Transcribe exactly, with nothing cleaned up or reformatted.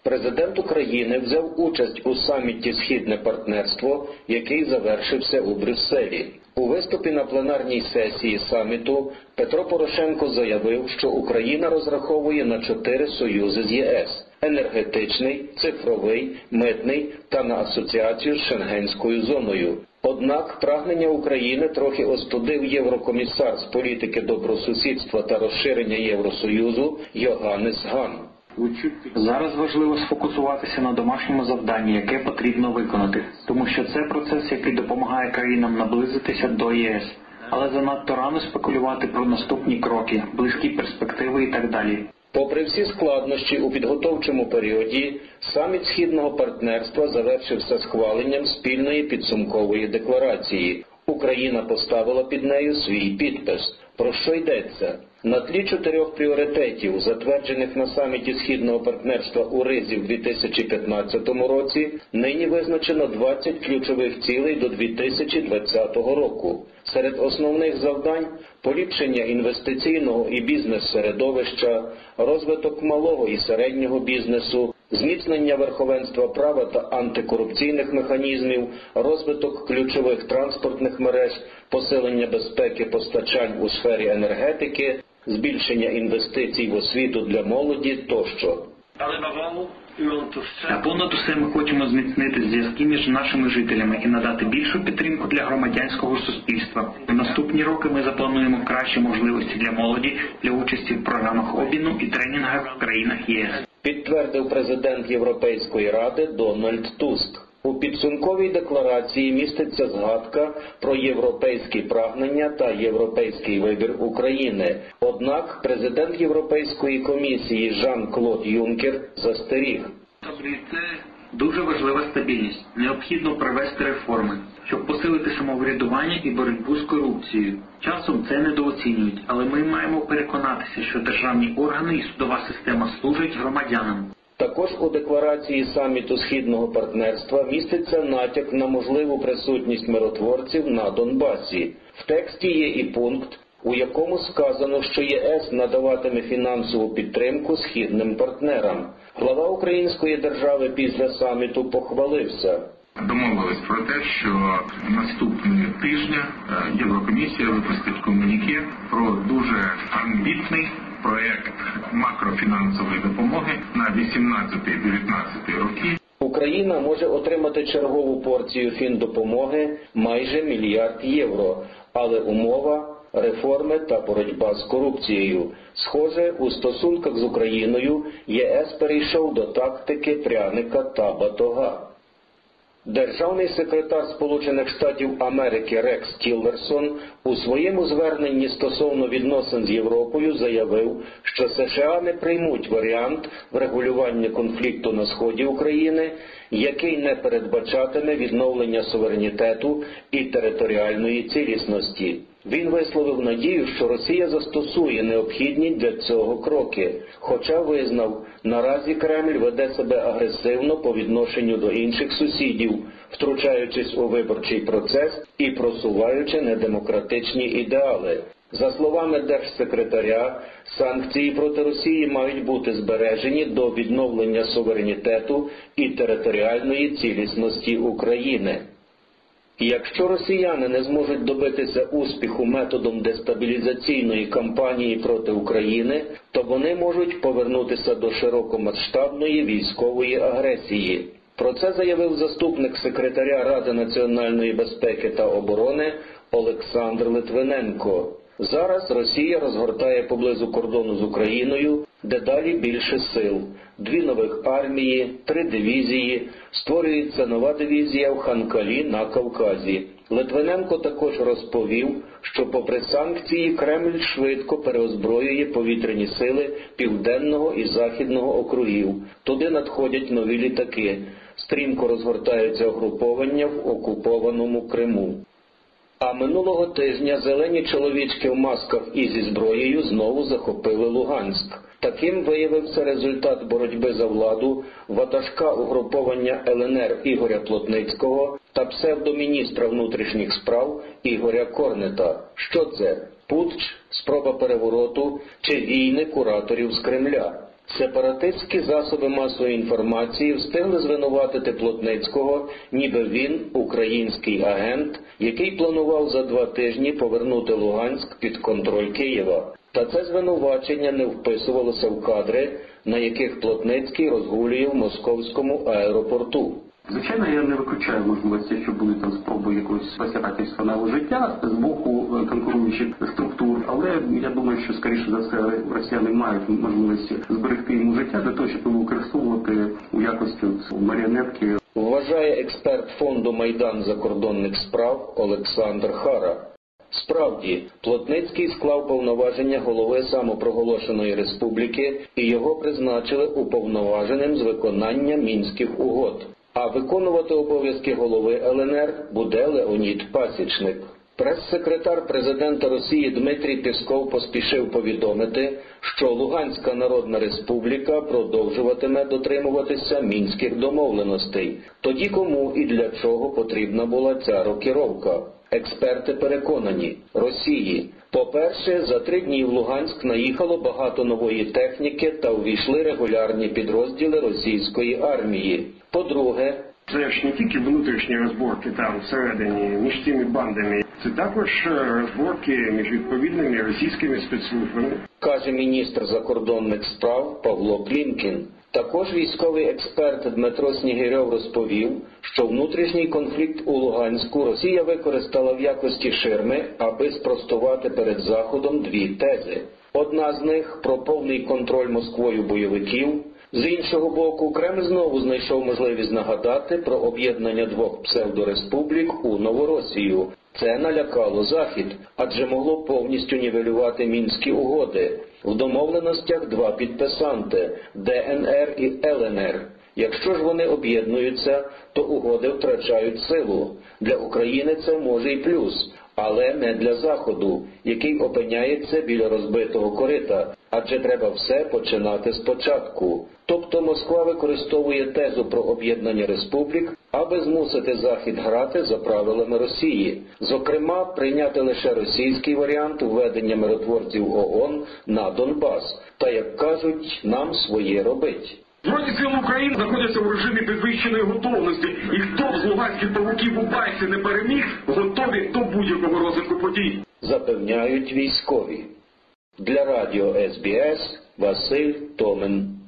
Президент України взяв участь у саміті «Східне партнерство», який завершився у Брюсселі. У виступі на пленарній сесії саміту Петро Порошенко заявив, що Україна розраховує на чотири союзи з ЄС – енергетичний, цифровий, митний та на асоціацію з Шенгенською зоною. Однак прагнення України трохи остудив єврокомісар з політики добросусідства та розширення Євросоюзу Йоханнес Хан. Зараз важливо сфокусуватися на домашньому завданні, яке потрібно виконати, тому що це процес, який допомагає країнам наблизитися до ЄС. Але занадто рано спекулювати про наступні кроки, близькі перспективи і так далі. Попри всі складнощі у підготовчому періоді, саміт Східного партнерства завершився схваленням спільної підсумкової декларації. Україна поставила під нею свій підпис. Про що йдеться? На тлі чотирьох пріоритетів, затверджених на саміті Східного партнерства у Ризі в дві тисячі п'ятнадцятому році, нині визначено двадцять ключових цілей до дві тисячі двадцятого року. Серед основних завдань – поліпшення інвестиційного і бізнес-середовища, розвиток малого і середнього бізнесу, зміцнення верховенства права та антикорупційних механізмів, розвиток ключових транспортних мереж, посилення безпеки постачань у сфері енергетики, збільшення інвестицій в освіту для молоді тощо. Та понад усе ми хочемо зміцнити зв'язки між нашими жителями і надати більшу підтримку для громадянського суспільства. У наступні роки ми заплануємо кращі можливості для молоді для участі в програмах обміну і тренінгах в країнах ЄС. Підтвердив президент Європейської ради Дональд Туск. У підсумковій декларації міститься згадка про європейські прагнення та європейський вибір України. Однак президент Європейської комісії Жан-Клод Юнкер застеріг. Це дуже важлива стабільність. Необхідно провести реформи, щоб посилити самоврядування і боротьбу з корупцією. Часом це недооцінюють, але ми маємо переконатися, що державні органи і судова система служать громадянам. Також у декларації саміту Східного партнерства міститься натяк на можливу присутність миротворців на Донбасі. В тексті є і пункт, у якому сказано, що ЄС надаватиме фінансову підтримку східним партнерам. Глава української держави після саміту похвалився. Домовились про те, що наступного тижня Єврокомісія випустить комюніке про дуже амбітний проєкт макрофінансової допомоги на вісімнадцятий-дев'ятнадцятий роки. Україна може отримати чергову порцію фіндопомоги майже мільярд євро, але умова – реформи та боротьба з корупцією. Схоже, у стосунках з Україною ЄС перейшов до тактики пряника та батога. Державний секретар Сполучених Штатів Америки Рекс Тіллерсон у своєму зверненні стосовно відносин з Європою заявив, що США не приймуть варіант врегулювання конфлікту на сході України, який не передбачатиме відновлення суверенітету і територіальної цілісності. Він висловив надію, що Росія застосує необхідні для цього кроки, хоча визнав, наразі Кремль веде себе агресивно по відношенню до інших сусідів, втручаючись у виборчий процес і просуваючи недемократичні ідеали. За словами держсекретаря, санкції проти Росії мають бути збережені до відновлення суверенітету і територіальної цілісності України. Якщо росіяни не зможуть добитися успіху методом дестабілізаційної кампанії проти України, то вони можуть повернутися до широкомасштабної військової агресії. Про це заявив заступник секретаря Ради національної безпеки та оборони Олександр Литвиненко. Зараз Росія розгортає поблизу кордону з Україною дедалі більше сил. Дві нових армії, три дивізії, створюється нова дивізія в Ханкалі на Кавказі. Литвиненко також розповів, що попри санкції Кремль швидко переозброює повітряні сили Південного і Західного округів. Туди надходять нові літаки. Стрімко розгортаються угруповання в окупованому Криму. А минулого тижня зелені чоловічки в масках і зі зброєю знову захопили Луганськ. Таким виявився результат боротьби за владу ватажка угруповання Л Н Р Ігоря Плотницького та псевдоміністра внутрішніх справ Ігоря Корнета. Що це? Путч, спроба перевороту чи війни кураторів з Кремля? Сепаратистські засоби масової інформації встигли звинуватити Плотницького, ніби він український агент, який планував за два тижні повернути Луганськ під контроль Києва. Та це звинувачення не вписувалося в кадри, на яких Плотницький розгулює в московському аеропорту. Звичайно, я не виключаю можливості, що були там спроби якогось посягательства на його життя з боку конкуруючих структур, але я думаю, що скоріше за все росіяни мають можливості зберегти йому життя для того, щоб його використовувати у якості маріонетки. Вважає експерт фонду «Майдан закордонних справ» Олександр Хара. Справді, Плотницький склав повноваження голови самопроголошеної республіки і його призначили уповноваженим з виконання Мінських угод. А виконувати обов'язки голови ел ен ер буде Леонід Пасічник. Прес-секретар президента Росії Дмитрій Пєсков поспішив повідомити, що Луганська Народна Республіка продовжуватиме дотримуватися мінських домовленостей. Тоді кому і для чого потрібна була ця рокіровка? Експерти переконані – Росії. По-перше, за три дні в Луганськ наїхало багато нової техніки та увійшли регулярні підрозділи російської армії. По-друге, це ж не тільки внутрішні розборки там всередині, між цими бандами. Це також розборки між відповідними російськими спецслужбами. Каже міністр закордонних справ Павло Клімкін. Також військовий експерт Дмитро Снігирьов розповів, що внутрішній конфлікт у Луганську Росія використала в якості ширми, аби спростувати перед Заходом дві тези. Одна з них – про повний контроль Москвою бойовиків. З іншого боку, Кремль знову знайшов можливість нагадати про об'єднання двох псевдореспублік у Новоросію. Це налякало Захід, адже могло повністю нівелювати Мінські угоди. В домовленостях два підписанти – де ен ер і ел ен ер. Якщо ж вони об'єднуються, то угоди втрачають силу. Для України це може і плюс, але не для Заходу, який опиняється біля розбитого корита, адже треба все починати спочатку. Тобто Москва використовує тезу про об'єднання республік, аби змусити Захід грати за правилами Росії. Зокрема, прийняти лише російський варіант введення миротворців о о ен на Донбас. Та, як кажуть, нам своє робить. Збройні сили України знаходяться в режимі підвищеної готовності. І хто б з луганських павуків у байці не переміг, готові до будь-якого розвитку подій. Запевняють військові. Для радіо ес бі ес Василь Томин.